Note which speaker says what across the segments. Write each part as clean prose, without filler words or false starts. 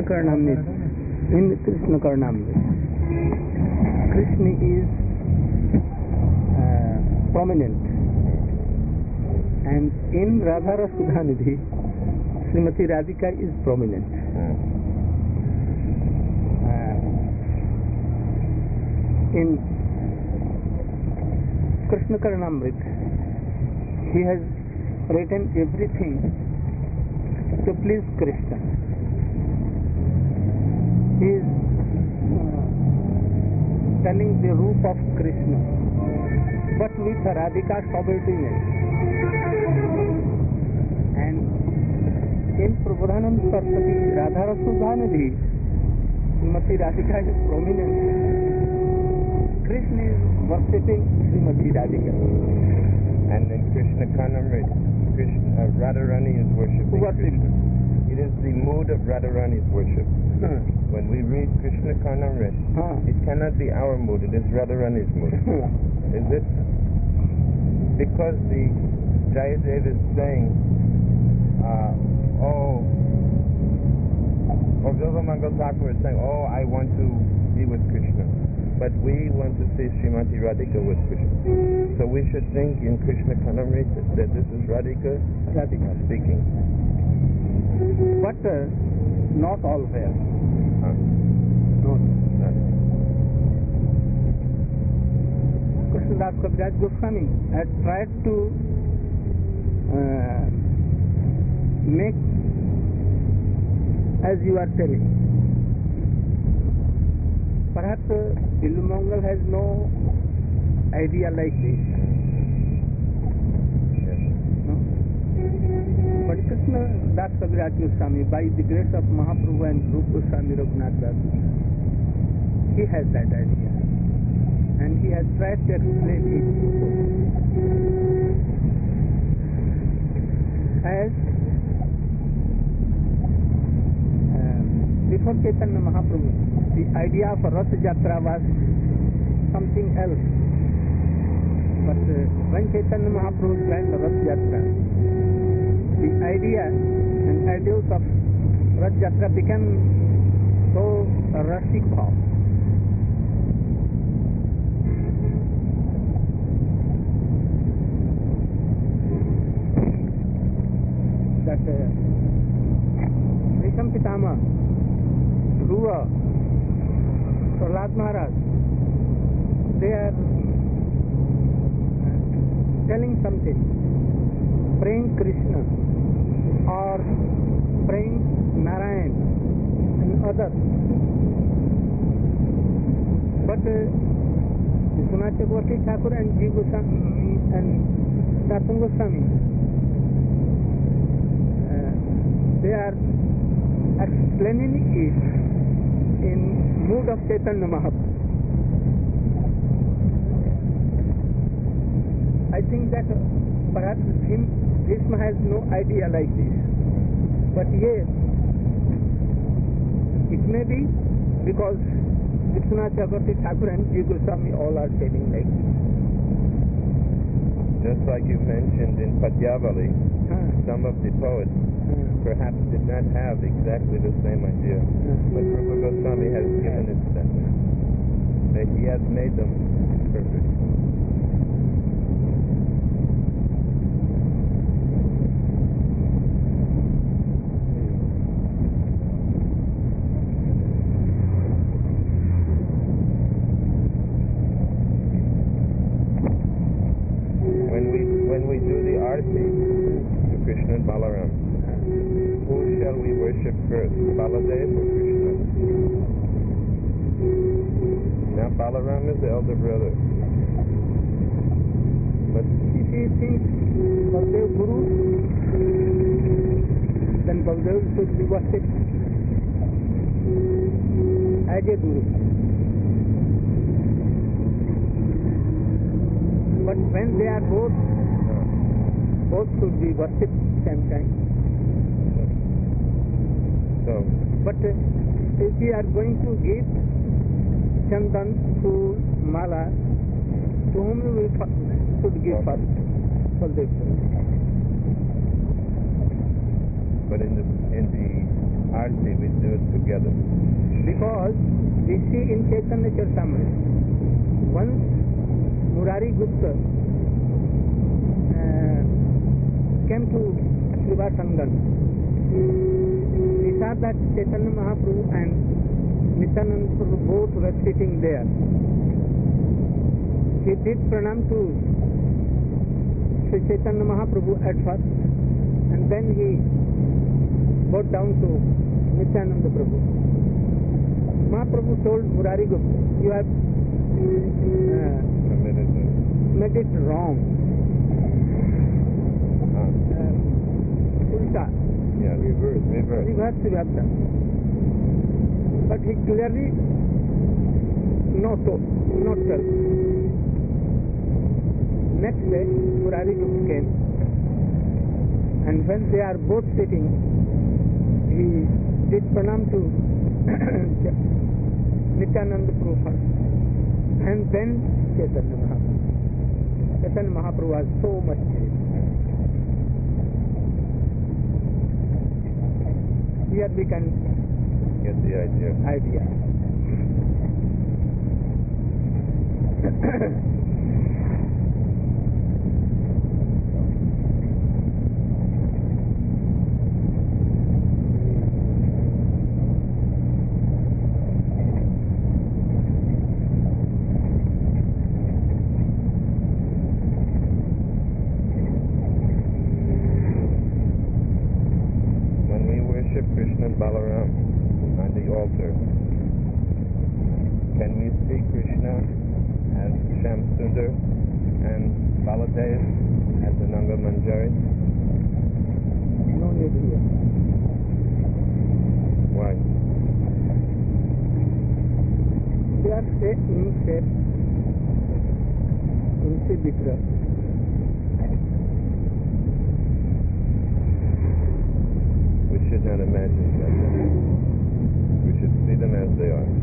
Speaker 1: Krishna Karnamrit. In Krishna Karnamrit, Krishna is prominent, and in Radhara Sudhanidhi, Srimati Radhika is prominent. In Krishna Karnamrit, he has written everything to please Krishna. He is telling the root of Krishna, but with Radhika's subordinate. And in Prabodhanam Saraswati Radhara Sudhanidhi, Srimati Radhika is prominent. Krishna is worshipping Srimati Radhika.
Speaker 2: And in Krishna Karnamrit, Radharani is worshipping Krishna. It is the mood of Radharani's worship. When we read Krishna Karnamrit, it cannot be our mood, it is Radharani's mood. Is it? Because the Jayadev is saying, or Vivamangal Thakur is saying, I want to be with Krishna. But we want to see Srimati Radhika with Krishna. So we should think in Krishna Karnamrit that this is Radhika speaking.
Speaker 1: But not always. Not. Krishnadas Kaviraj Goswami had tried to make, as you are telling. Perhaps Bilumangal has no idea like this. No? But Krishna Das Kaviraj Goswami, by the grace of Mahaprabhu and Rupa Goswami Raghunath Das, he has that idea. And he has tried to explain it. As before Chaitanya Mahaprabhu, the idea of Rath Yatra was something else. But when Chaitanya Mahaprabhu planned Rath Yatra, the idea and ideals of Rath Yatra became so rustic bhav. That Risham Pitama, Dhruva, Prahlad Maharaj, they are telling something, praying Krishna or praying Narayan and others. But Vishwanath Chakravarti Thakur and G. Goswami and Sanatana Goswami, they are explaining it in mood of Chaitanya Mahaprabhu. I think that perhaps Bhishma has no idea like this. But yes, it may be because Vishwanath Chakravarti Thakur and G. Goswami all are telling like this.
Speaker 2: Just like you mentioned in Padyavali, some of the poets perhaps did not have exactly the same idea. But Rupa Goswami has given it that. He has made them perfect. When we do the arti to Krishna and Balaram, who shall we worship first, Baladev or Krishna? Now Balaram is the elder brother. But
Speaker 1: if he thinks Baldev Guru, then Baldev should be worshipped as a Guru. But when they are both should be worshipped same time.
Speaker 2: So,
Speaker 1: but if we are going to give Chandan, Phool, Mala, to whom we should give first? Baldev.
Speaker 2: But in the Arti, we do it together.
Speaker 1: Because we see in Chaitanya Charitamrita, once Murari Gupta came to Srivasangan, he saw that Chaitanya Mahaprabhu and Nityananda Prabhu both were sitting there. He did pranam to Sri Chaitanya Mahaprabhu at first, and then he bowed down to Nityananda Prabhu. Mahaprabhu told Murari Gupta, you have made it wrong. Ulta.
Speaker 2: Yeah, reverse.
Speaker 1: Reverse you have done. But he clearly not told. Next day, Murari Gupta came, and when they are both sitting, he did pranam to Nityananda Prabhu first, and then Chaitanya Mahaprabhu. Chaitanya Mahaprabhu was so much changed. Here we can
Speaker 2: get the idea. Krishna Balaram on the altar. Can we see Krishna as Shamsundar and Baladev as the Nanga Manjari?
Speaker 1: No need here.
Speaker 2: Why?
Speaker 1: They are in shape, in Sibitra.
Speaker 2: We should not imagine that. We should see them as they are.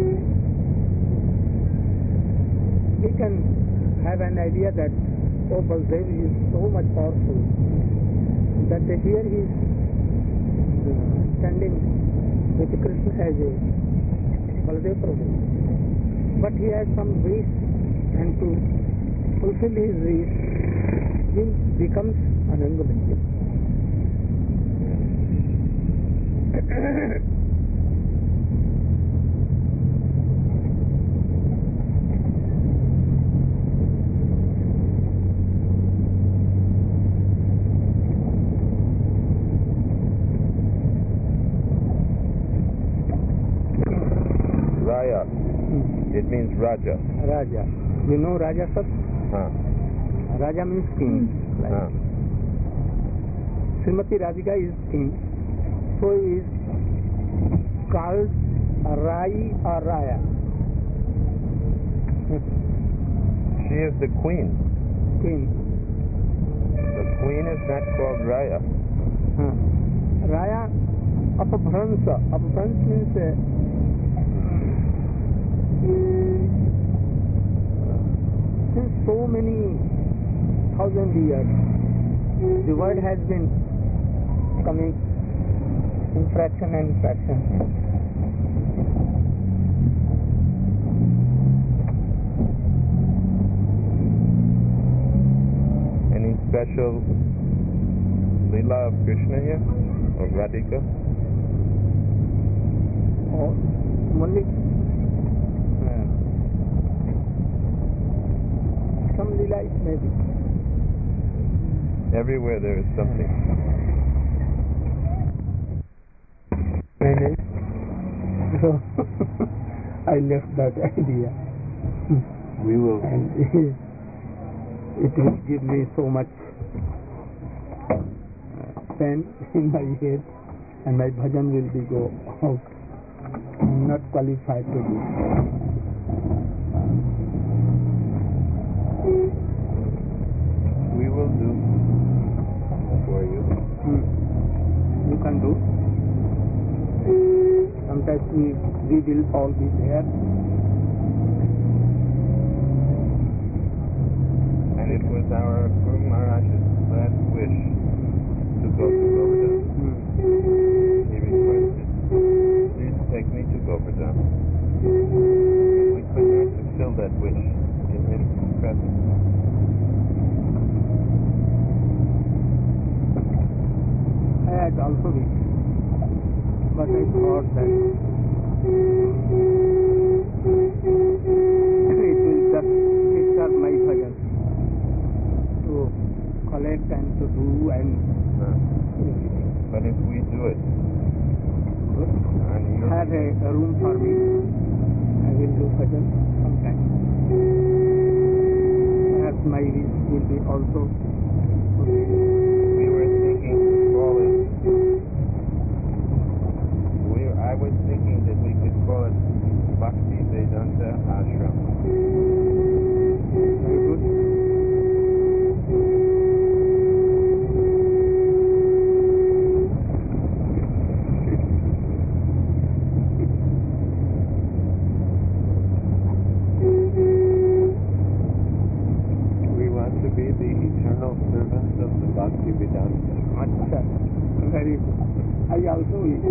Speaker 1: We can have an idea that, oh, Baldev is so much powerful that here he is standing with Krishna as a Baldev Prabhu. But he has some wish, and to fulfill his wish, he becomes Ananga Manjari.
Speaker 2: Raya. It means Raja.
Speaker 1: Raja. You know Raja, sir? Raja means king. Like Srimati Radhika is king. So is called Rai or Raya.
Speaker 2: She is the queen.
Speaker 1: Queen.
Speaker 2: The queen is not called Raya.
Speaker 1: Raya Apabhransa. Apabhransa means since so many thousand years the word has been coming in fraction and fraction.
Speaker 2: Any special Leela of Krishna here? Of Radhika?
Speaker 1: Oh, only some Leela is maybe.
Speaker 2: Everywhere there is something.
Speaker 1: So I left that idea.
Speaker 2: We will.
Speaker 1: And it will give me so much pain in my head, and my bhajan will be go out. I'm not qualified to do.
Speaker 2: We will do for you.
Speaker 1: You can do. Sometimes we will all be there.
Speaker 2: And it was our Guru Maharaj's last wish to go to Govardhan. He requested
Speaker 1: might also be. But I thought that it will just disturb my bhajan to collect and to do and
Speaker 2: But if we do it, and you
Speaker 1: have a room for me, I will do bhajan sometime. Perhaps my wish will be also
Speaker 2: we were thinking to call it, I was thinking that we could call it Bhakti Vedanta Ashram.
Speaker 1: very good.
Speaker 3: We want to be the eternal servants of the Bhakti Vedanta.
Speaker 1: Acha, very good. I also wish.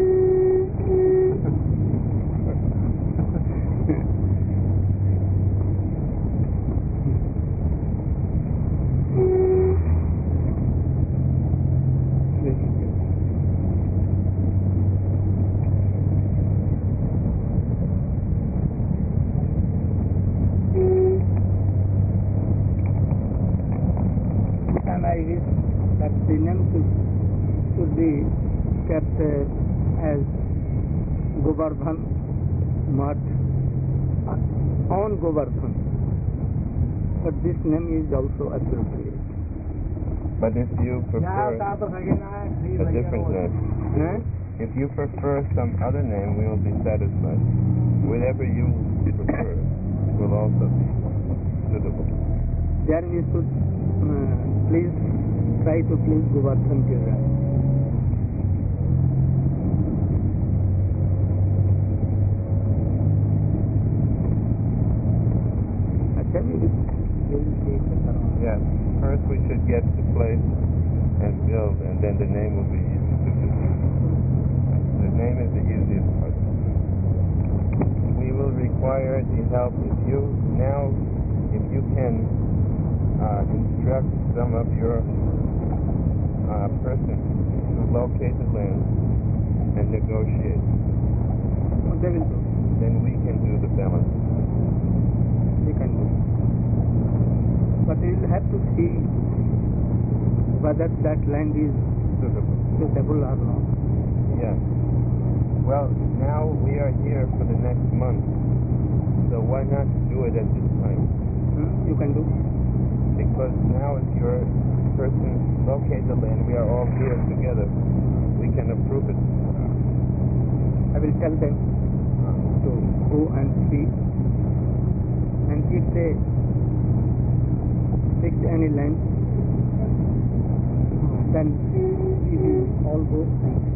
Speaker 1: And I wish that the name should be kept as Govardhan Math on Govardhan. But this name is also appropriate.
Speaker 2: But if you prefer a different name, if you prefer some other name, we will be satisfied. Whatever you prefer will also be suitable.
Speaker 1: Then we should please try to please Govardhan Giriraj.
Speaker 2: Yes. First we should get the place and build, and then the name will be easy to do. The name is the easiest part. We will require the help if you can instruct some of your persons to locate the land and negotiate.
Speaker 1: They will do.
Speaker 2: Then we can do the balance.
Speaker 1: They can do. But we will have to see whether that land is suitable or not.
Speaker 2: Yes. Well, now we are here for the next month, so why not do it at this time?
Speaker 1: You can do.
Speaker 2: Because now if your person locate the land, we are all here together. We can approve it.
Speaker 1: I will tell them to go and see. And if they fix any land, then we will all go and see.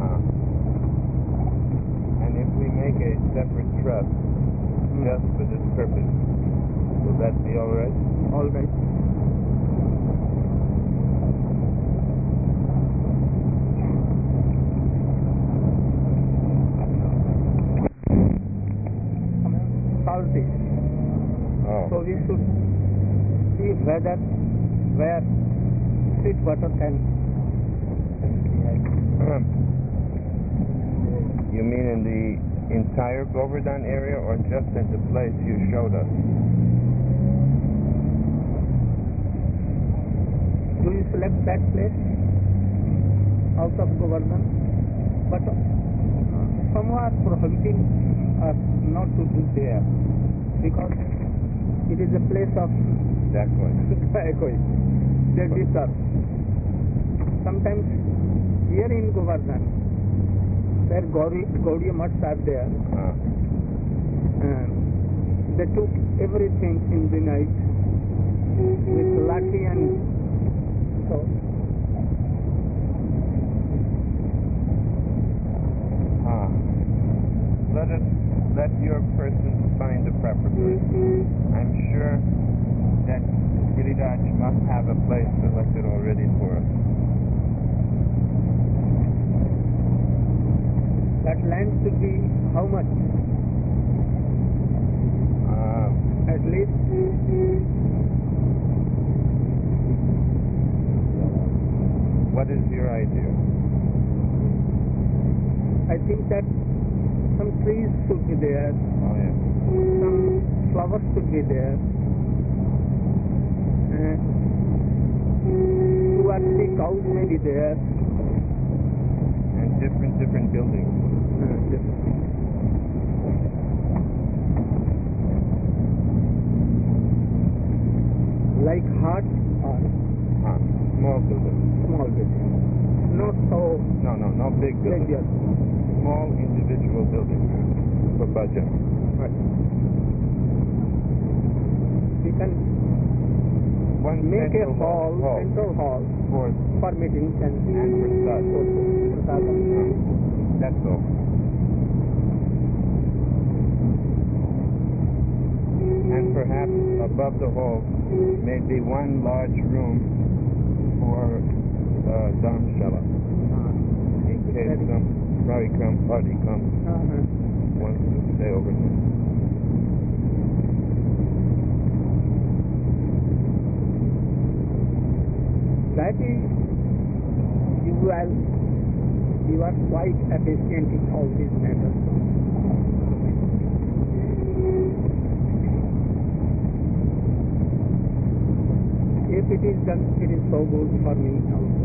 Speaker 2: And if we make a separate trust just for this purpose, will that be all right?
Speaker 1: All right. Salty.
Speaker 2: Oh.
Speaker 1: So we should see where sweet water can.
Speaker 2: You mean in the entire Govardhan area or just in the place you showed us?
Speaker 1: Do you select that place out of Govardhan? But some are prohibiting us not to do there because it is a place of
Speaker 2: Dacoit.
Speaker 1: they disturb. Sometimes here in Govardhan, where Gaudiya Maths are there, they took everything in the night with lathi and so.
Speaker 2: Let your person find the proper person. I'm sure that Giriraj must have a place selected already for us.
Speaker 1: That land should be how much? At least
Speaker 2: what is your idea?
Speaker 1: I think that some trees should be there,
Speaker 2: Oh, yeah.
Speaker 1: some flowers should be there, and 2 or 3 cows may be there.
Speaker 2: And different buildings.
Speaker 1: Like hut or
Speaker 2: Small buildings.
Speaker 1: small building, not so
Speaker 2: No big buildings.
Speaker 1: dangerous.
Speaker 2: Small individual buildings for budget.
Speaker 1: Right. We can
Speaker 2: One
Speaker 1: make a
Speaker 2: central
Speaker 1: central hall
Speaker 2: for
Speaker 1: meetings and
Speaker 2: for study.
Speaker 1: prasadam.
Speaker 2: That's all. And perhaps above the hall, maybe one large room for Dharmshala. In case some party comes, wants to stay overnight.
Speaker 1: That is, you are quite efficient in all these matters. If it is done, it is so good for me also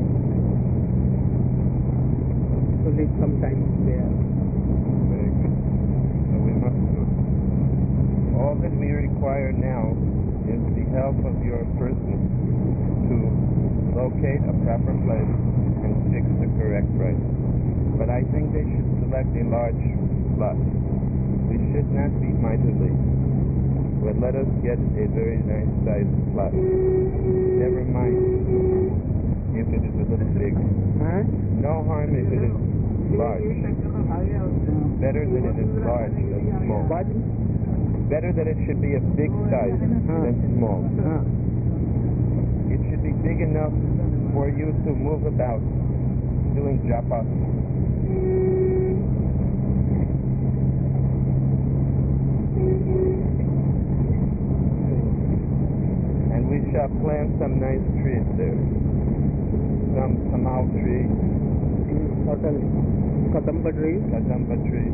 Speaker 1: to live sometime there.
Speaker 2: Very good. So we must do it. All that we require now is the help of your person to locate a proper place and fix the correct price. But I think they should select a large lot. We should not be miserly, but let us get a very nice sized plot. Never mind if it is a little big. No harm if it is large. Better that it is large than small.
Speaker 1: But
Speaker 2: Better that it should be a big size than small. It should be big enough for you to move about doing japa. And we shall plant some nice trees there. Some tamau tree,
Speaker 1: kadamba tree,
Speaker 2: kadamba tree.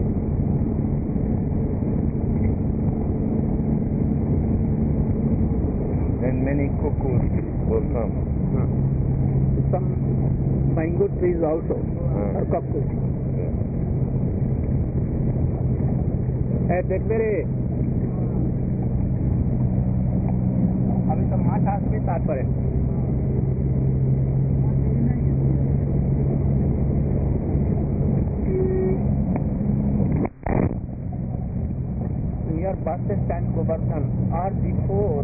Speaker 2: And many cuckoos will come.
Speaker 1: some mango trees also, or cactus. देखबेरे अभी तो माछ आसमी तात्पर्य near bus stand Govardhan or before,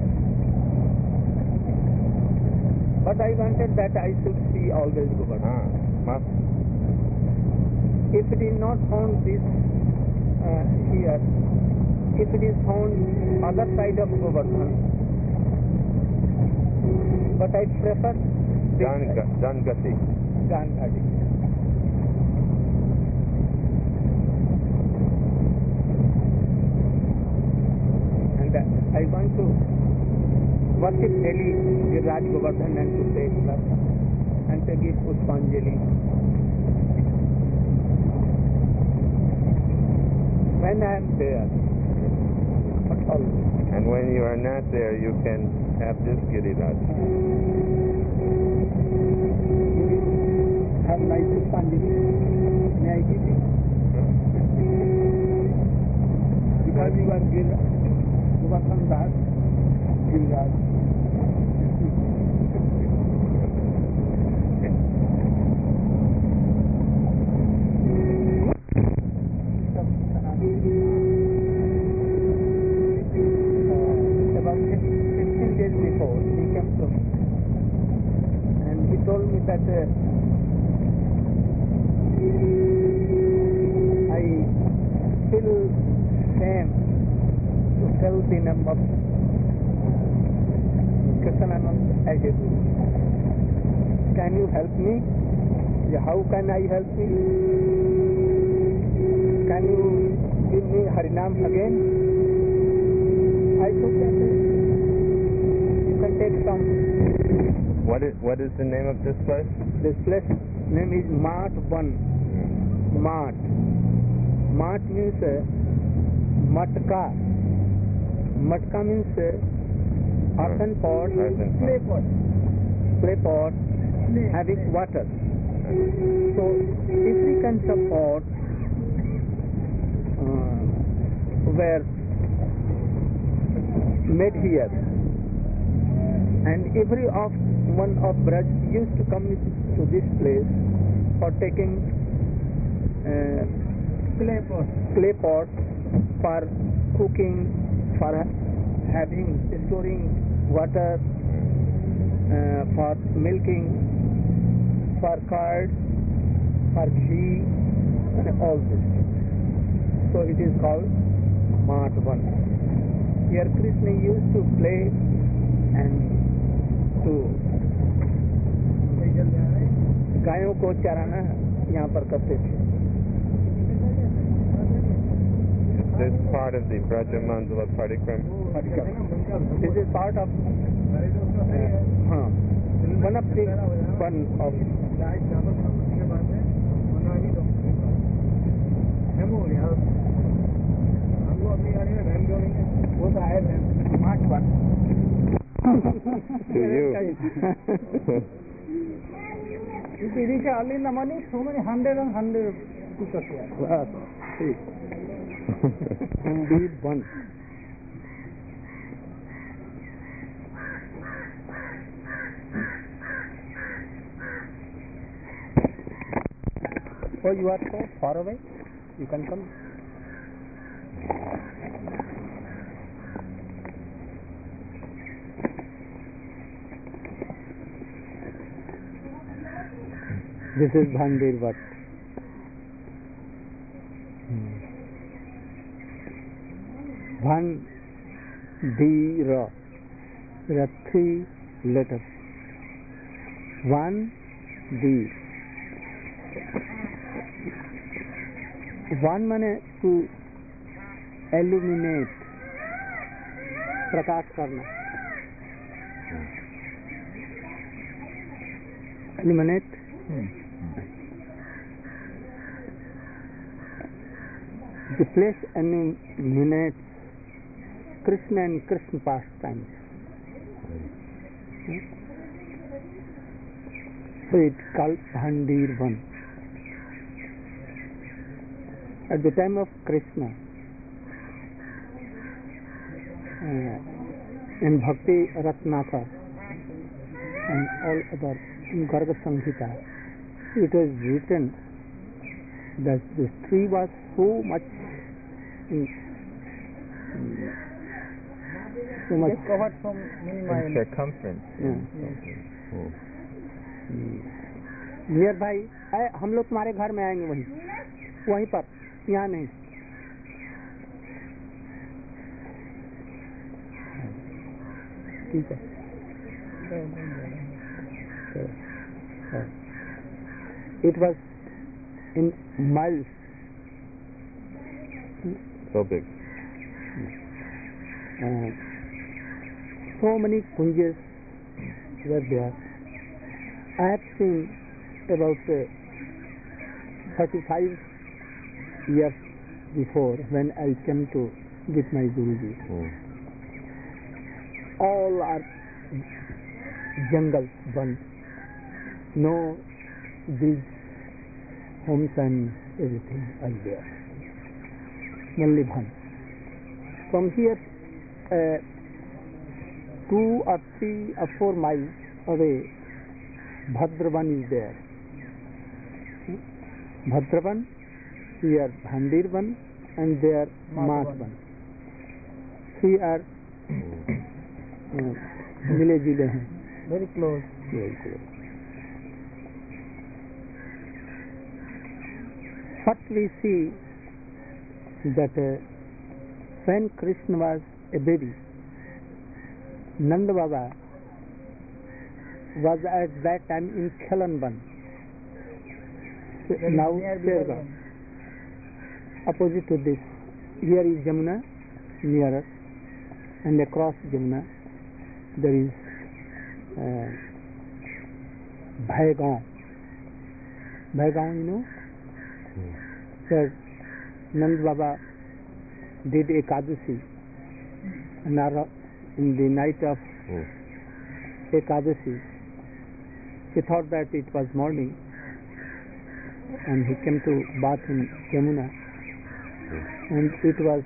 Speaker 1: but I wanted that I should see always Govardhan. If it is not found this here, if it is found other side of Govardhan, but I prefer
Speaker 2: Dangati.
Speaker 1: And I want to worship daily Raj Govardhan and to take plus and to give Pushpanjali. When I am there, but always.
Speaker 2: And when you are not there, you can have this Giriraj.
Speaker 1: Have nice Pushpanjali. May I give you? Because you are Govardhan Das, Giriraj. About 15 days before, he came to me and he told me that I feel shame to tell the name of Krishnanand as a guru. Can you help me? How can I help you? Can you give me Harinam again? I took that. You can take some.
Speaker 2: What is the name of this place?
Speaker 1: This place name is Mart 1. Mat. Mat means matka. Matka means earthen pot, clay pot having water. So if we can support were made here, and every one of Braj used to come to this place for taking clay pot for cooking, for storing water, for milking, for curd, for ghee, and all this. So it is called Matvan. Here Krishna used to play and to गायों को चराना यहाँ पर करते थे.
Speaker 2: This part of the Brajamandala Parikram.
Speaker 1: This is part of one of the
Speaker 2: To you.
Speaker 1: Early in the morning, so many 100 people here. Indeed, one. Oh, you are so far away? You can come. This is Bhandir Vat. Bhandira. There are 3 letters. One, D. One mane to illuminate, प्रकाश करना. Illuminate. The place illuminates Krishna and Krishna pastimes. So it's called Bhandirvan. At the time of Krishna, in Bhakti Ratnatha and all other in Garga Samhita, it was written that this tree was so much covered from many miles
Speaker 2: in circumference.
Speaker 1: Near भाई हम लोग तुम्हारे घर में आएंगे वहीं पर, यहाँ नहीं. ठीक है. It was in miles.
Speaker 2: So big.
Speaker 1: So many kunjas were there. I have seen about 35 years before when I came to with my Guruji. All are jungles, one. No big homes and everything are there. Only one. From here, 2 or 3 or 4 miles away, Bhadravan is there. Bhadravan, here Bhandirvan, and there Matvan. 3 are मिले-जुले हैं. Very close. Very close. What we see that when Krishna was a baby, Nanda Baba was at that time in Khelanban. Now Sherga. Opposite to this, here is Jamuna nearer, and across Jamuna there is Bhaigaon. Bhaigaon, you know? where Nand Baba did Ekadasi, and in the night of Ekadasi, he thought that it was morning, and he came to bath in Yamuna, and it was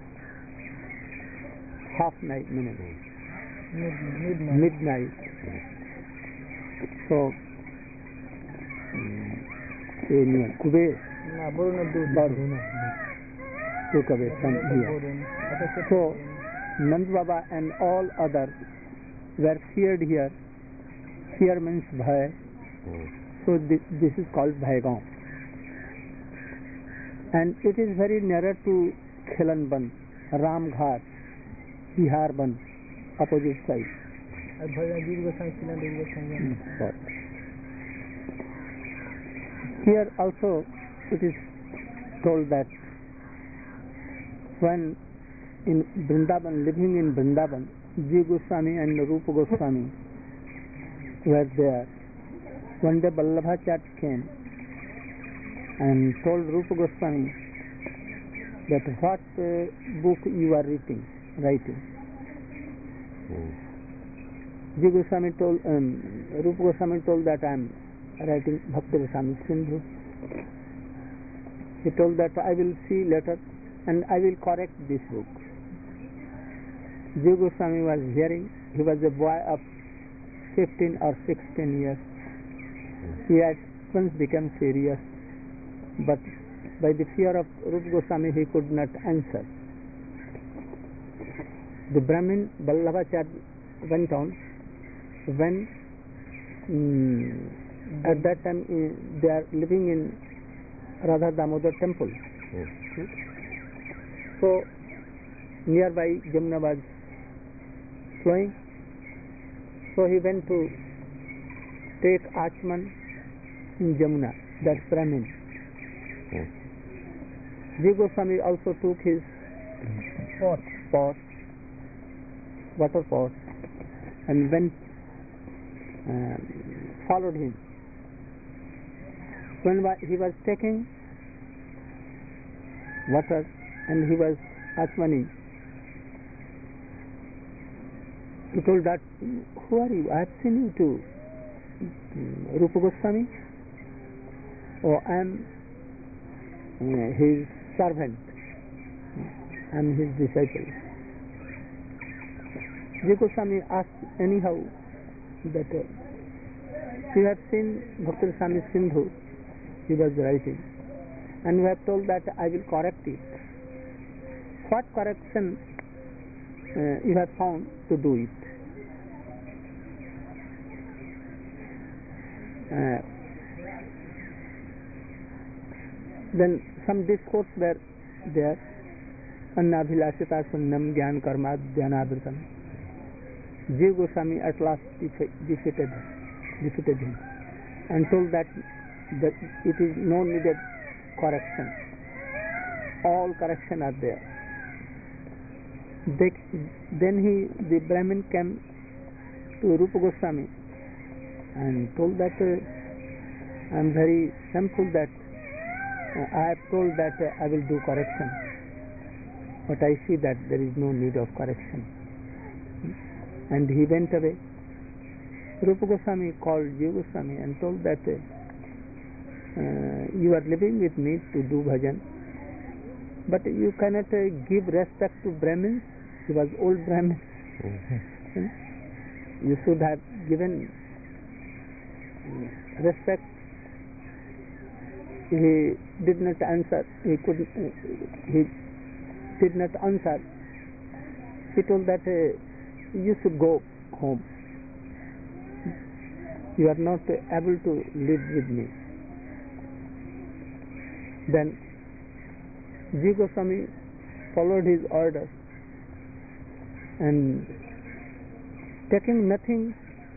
Speaker 1: midnight. So so Nand Baba and all others were feared here. Fear means bhai. So this is called Bhaigaon. And it is very nearer to Khilanban, Ramghat, Biharban, opposite side. Here also it is told that when in Vrindavan, living in Vrindavan, Jiva Goswami and Rupa Goswami were there. One day Vallabhacharya came and told Rupa Goswami that what book you are writing. Jiva Goswami told, Rupa Goswami told that I am writing Bhakti Rasamrita Sindhu. He told that I will see later and I will correct this book. Jiva Goswami was hearing. He was a boy of 15 or 16 years. He had once become serious, but by the fear of Rupa Goswami he could not answer. The Brahmin Vallabhacharya went on. When at that time they are living in Radha Damodar temple. So nearby Jamuna was flowing. So he went to take Achman in Jamuna, that's Brahmin. Jiva Goswami also took his water pot, and went, followed him. When he was taking water and he was Achmaning, he told that, who are you? I have seen you to Rupa Goswami. Oh, I am his servant. I am his disciple. Jiva Goswami asked anyhow that you have seen Bhakti Rasamrita Sindhu, he was writing, and you have told that I will correct it. What correction you have found to do it? Then some discourse were there. Annabhilashita sunnam gyan karma dhyanadritam. Jiva Goswami at last defeated him and told that it is no needed correction. All correction are there. Then the Brahmin came to Rupa Goswami and told that I am very thankful that I have told that I will do correction, but I see that there is no need of correction. And he went away. Rupa Goswami called Jiva Goswami and told that you are living with me to do bhajan, but you cannot give respect to Brahmins. He was old Brahmin. You should have given respect. He did not answer. He did not answer. He told that you should go home. You are not able to live with me. Then Jiva Goswami followed his orders, and taking nothing,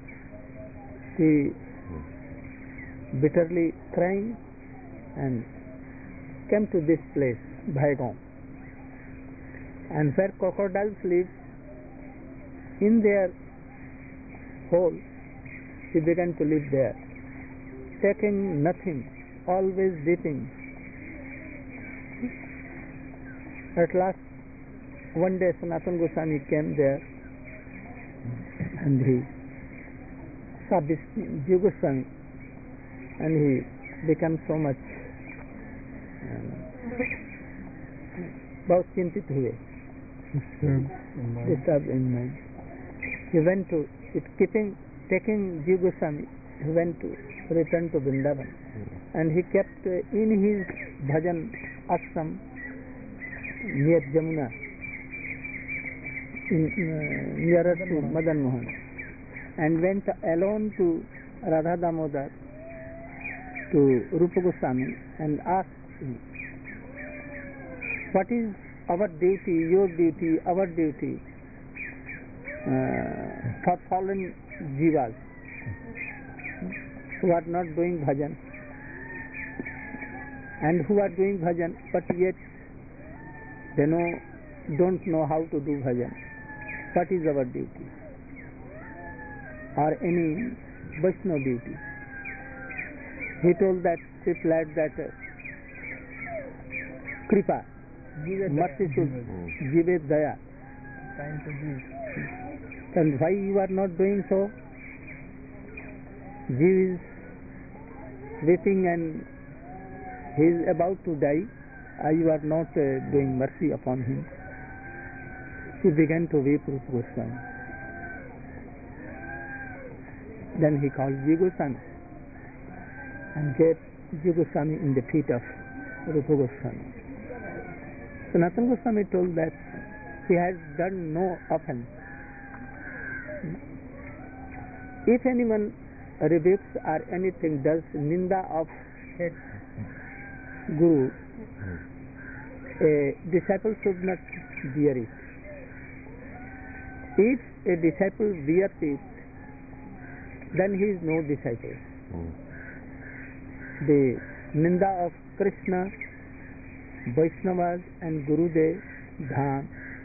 Speaker 1: he bitterly crying and came to this place, Bhaigaon, and where crocodiles live, in their hole he began to live there, taking nothing, always dipping, At last, one day Sanatana Goswami came there and he saw this Jiva Goswami and he became so much बहुत चिंतित हुए, disturbed in mind. He went to taking Jiva Goswami, he went to return to Vrindavan, and he kept in his bhajan ashram near Jamuna, nearer to Madan Mohan, and went alone to Radha Damodar, to Rupa Goswami, and asked him, what is our duty, your duty, our duty for fallen jivas who are not doing bhajan and who are doing bhajan but yet they don't know how to do bhajan? What is our duty or any Vaishnava duty? He told that, replied that Kripa, mercy should give daya.
Speaker 4: Time to give.
Speaker 1: And why you are not doing so? Jiva is weeping and he is about to die. You are not doing mercy upon him. He began to weep Rupa Goswami. Then he called Jiva Goswami and gave Jiva Goswami in the feet of Rupa Goswami. Sanatana Goswami told that he has done no offense. If anyone rebukes or anything does ninda of Guru, a disciple should not bear it. If a disciple bears it, then he is no disciple. The ninda of Krishna, Vaishnavas and Gurudev, Dham,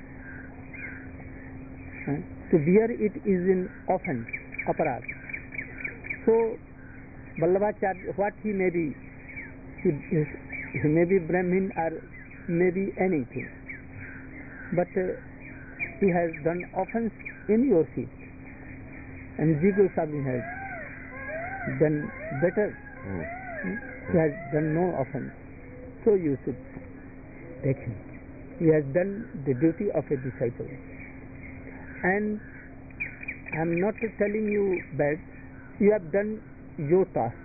Speaker 1: to bear it is an offense, aparad. So, Vallabhacharya, what he may be, he may be Brahmin or may be anything, but he has done offense in your feet, and Jiva Goswami has done better. He has done no offense, so you should take him. He has done the duty of a disciple. And I am not telling you bad, you have done your task.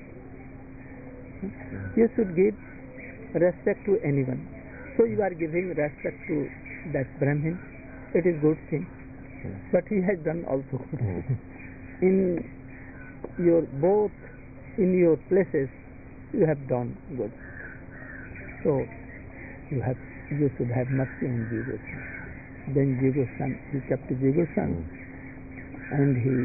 Speaker 1: You should give respect to anyone. So you are giving respect to that Brahmin. It is good thing. But he has done also good. In your places you have done good. So you should have mercy on Jiva Goswami. Then Jiva Goswami, he kept Jiva Goswami and he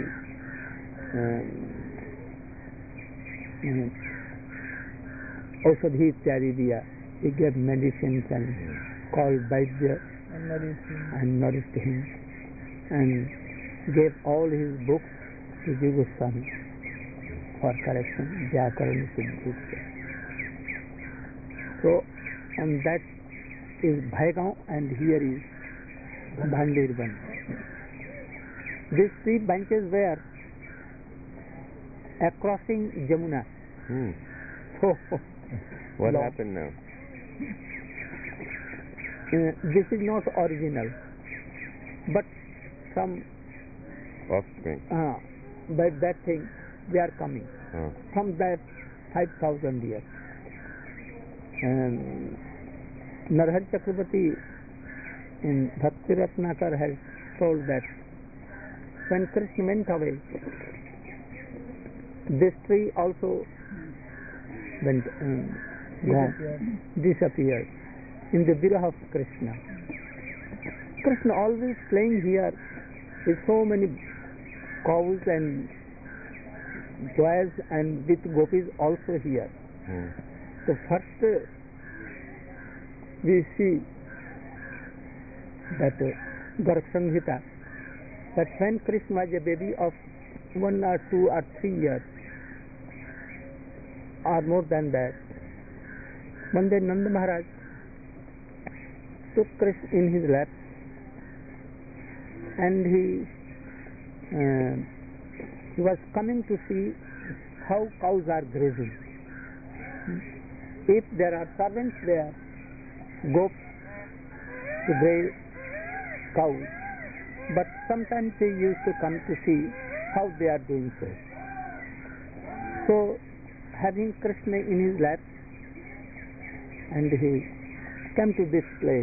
Speaker 1: Aushadhi Ityadi diya. He gave medicines and called Vaidya and nourished him and gave all his books to Jiva Goswami for correction, Vyakaran Siddhi. So, and that is Bhaigaon and here is Bhandirban. These three benches were crossing Jamuna. So,
Speaker 2: what happened now?
Speaker 1: This is not original, but some
Speaker 2: offspring.
Speaker 1: By that thing they are coming from that 5,000 years. Narhari Chakravarti in Bhakti Ratnakar has told that when Krishna went away, this tree also went disappeared in the viraha of Krishna. Krishna always playing here with so many cows and joys and with gopis also here. So first we see that Garak Samhita, that when Krishna was a baby of 1 or 2 or 3 years or more than that, one day Nanda Maharaj took Krishna in his lap, and he was coming to see how cows are grazing. If there are servants there, go to graze cows, but sometimes he used to come to see how they are doing so. So, having Krishna in his lap, and he came to this place.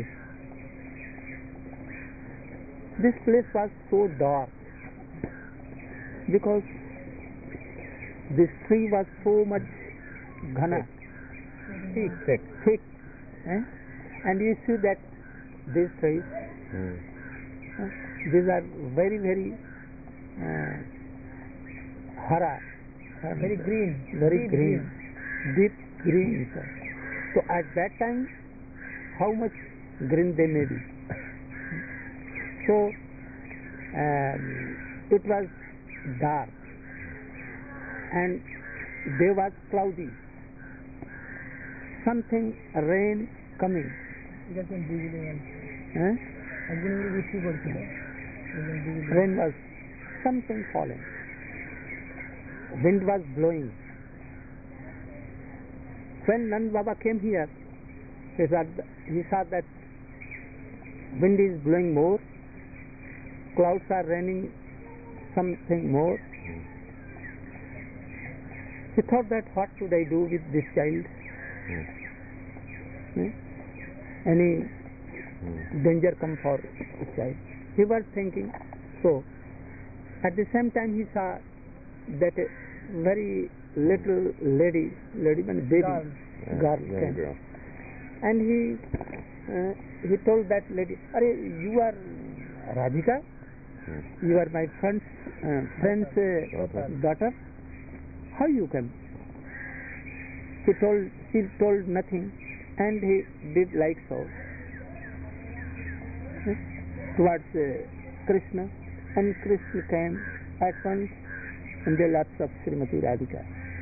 Speaker 1: This place was so dark because this tree was so much ghana, thick, and you see that these trees, these are very, very hara,
Speaker 4: very green,
Speaker 1: deep green. So at that time, how much green they may be. So it was dark and there was cloudy. Something rain coming. Rain was something falling. Wind was blowing. When Nand Baba came here, he saw that wind is blowing more, clouds are raining something more. He thought that what should I do with this child? Any danger come for this child? He was thinking. So, at the same time he saw that a very little lady and baby girl came. And he told that lady, you are Radhika? You are my friend's daughter? How you came? She told nothing, and he did like so towards Krishna, and Krishna came at once in the laps of Srimati Radhika.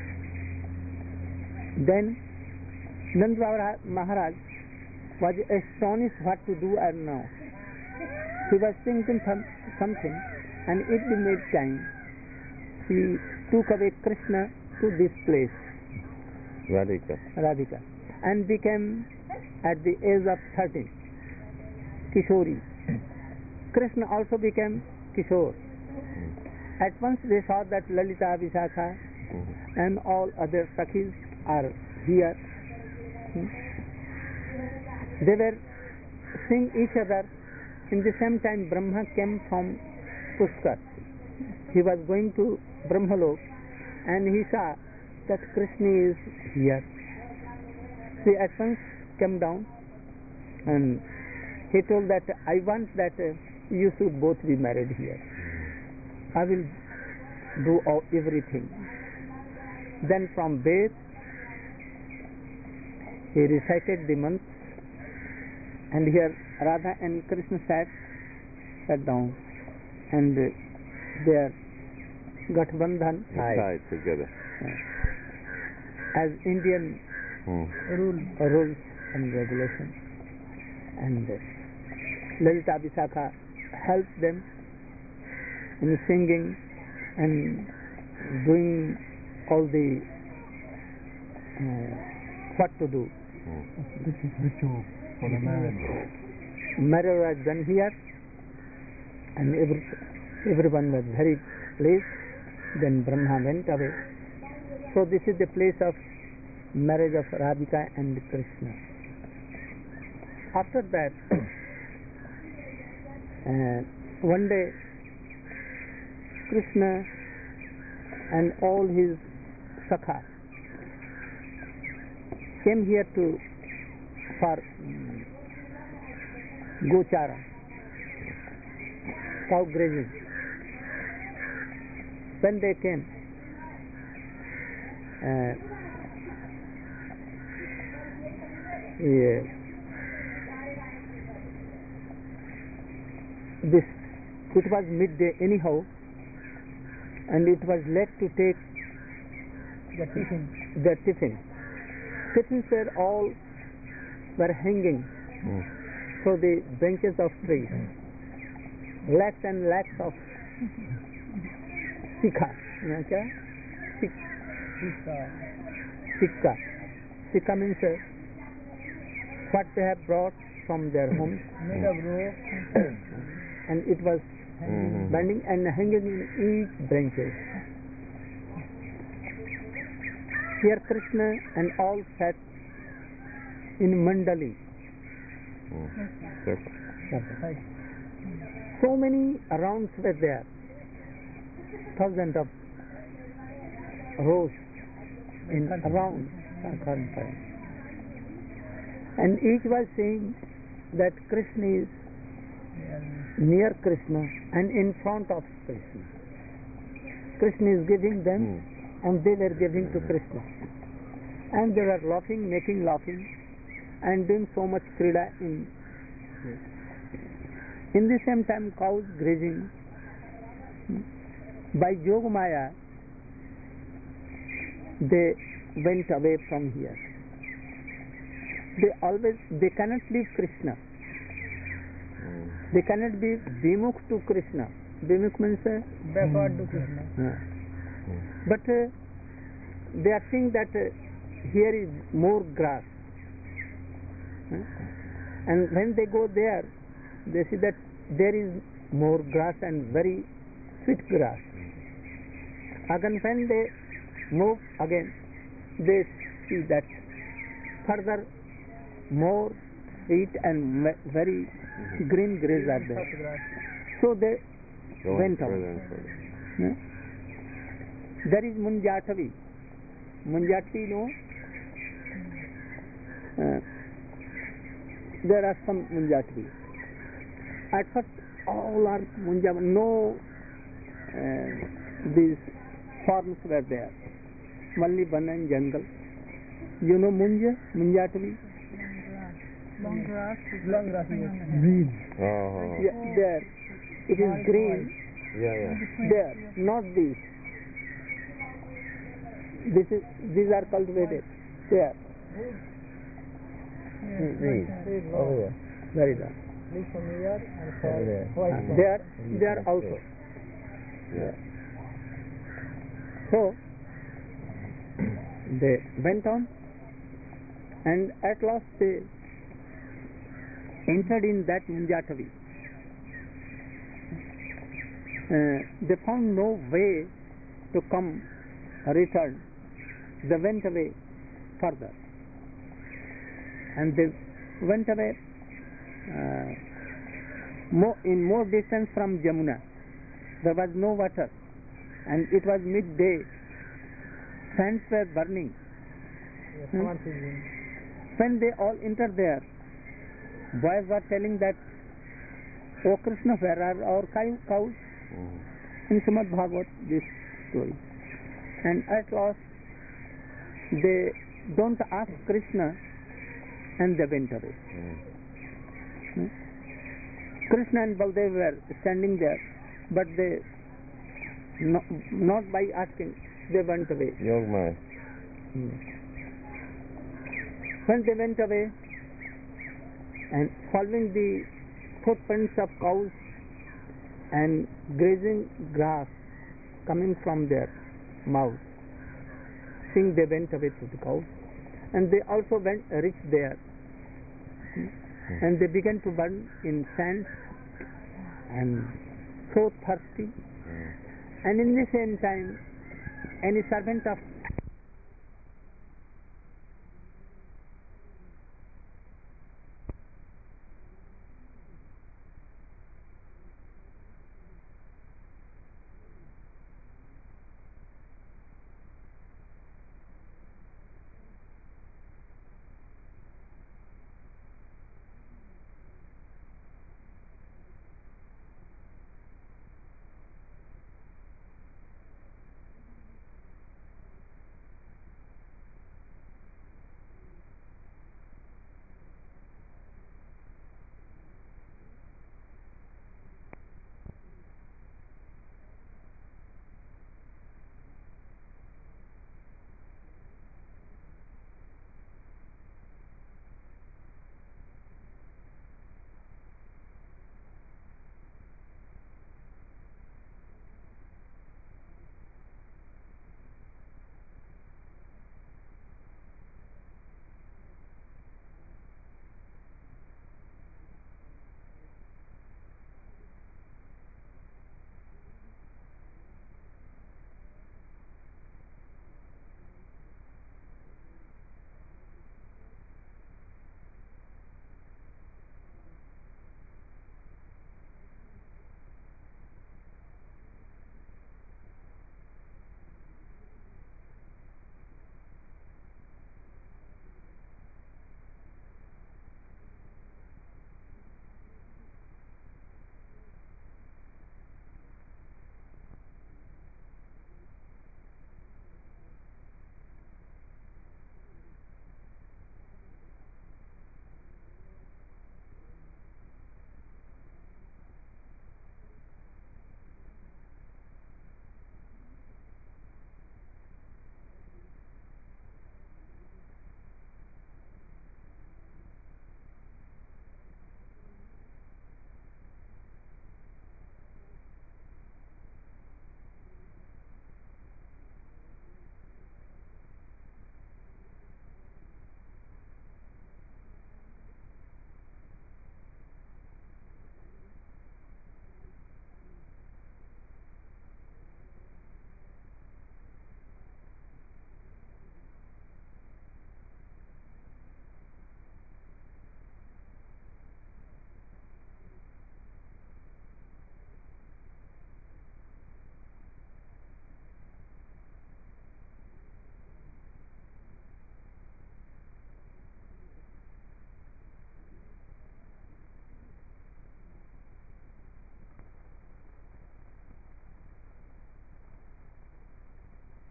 Speaker 1: Then Nand Baba Maharaj was astonished what to do or no. He was thinking something, and at the mid-time he took away Krishna to this place, Radhika, and became at the age of 13 Kishori. Krishna also became Kishore. At once they saw that Lalita, Vishakha and all other Sakhis are here. They were seeing each other. In the same time Brahma came from Pushkar. He was going to Brahmalok, and he saw that Krishna is here. He at once came down and he told that I want that you should both be married here. I will do everything. Then from Ved he recited the months, and here Radha and Krishna sat down, and their Gathbandhan
Speaker 2: tied together
Speaker 1: as Indian rules and regulations. And Lalita Vishakha helped them in singing and doing all the what to do.
Speaker 3: This is ritual for the marriage.
Speaker 1: Marriage was done here, and everyone was very pleased. Then Brahma went away. So this is the place of marriage of Radhika and Krishna. After that, one day Krishna and all his Sakha came here for Gochara, cow grazing. When they came, it was midday anyhow, and it was late to take their tiffin. Tiffins were hanging So the branches of trees, lakhs and lakhs of sikha. Sikha means what they have brought from their homes.
Speaker 4: Made of rope.
Speaker 1: And it was bending and hanging in each branches. Here Krishna and all sat in mandali. So many rounds were there, thousands of rows in round, and each was saying that Krishna is near Krishna and in front of Krishna. Krishna is giving them and they were giving to Krishna, and they were laughing, making laughing and doing so much krida in the same time cows grazing. By Yoga Maya they went away from here. They cannot leave Krishna. They cannot be Vimukh to Krishna. Vimukh means
Speaker 4: backward to Krishna.
Speaker 1: But they are seeing that here is more grass. And when they go there, they see that there is more grass and very sweet grass. Again, when they move again, they see that further more sweet and very green grass are there. So they went on. There is Munjatavi. Munjati, no? There are some Munjatavi. At first, all are Munjatavi. No, these forms were there. Only one and jungle. You know Munjatavi?
Speaker 4: Long grass.
Speaker 1: Green. Yeah, there. It is green. There, not these. These are cultivated. There.
Speaker 3: Over there.
Speaker 1: Very good. There also. So they went on, and at last they entered in that Munjatavi. They found no way to return. They went away further, and they went away more distance from Jamuna. There was no water, and it was midday. Sands were burning. When they all entered there, boys were telling that, "Oh Krishna, where are our cows?" In Srimad Bhagavat, this story. And at last, they don't ask Krishna, and they went away. Krishna and Baldev were standing there, but they not by asking, they went away.
Speaker 2: Yogmaya.
Speaker 1: When they went away and following the footprints of cows and grazing grass coming from their mouth, seeing they went away to the cows, and they also reached there, and they began to burn in sand and so thirsty. And in the same time, any servant of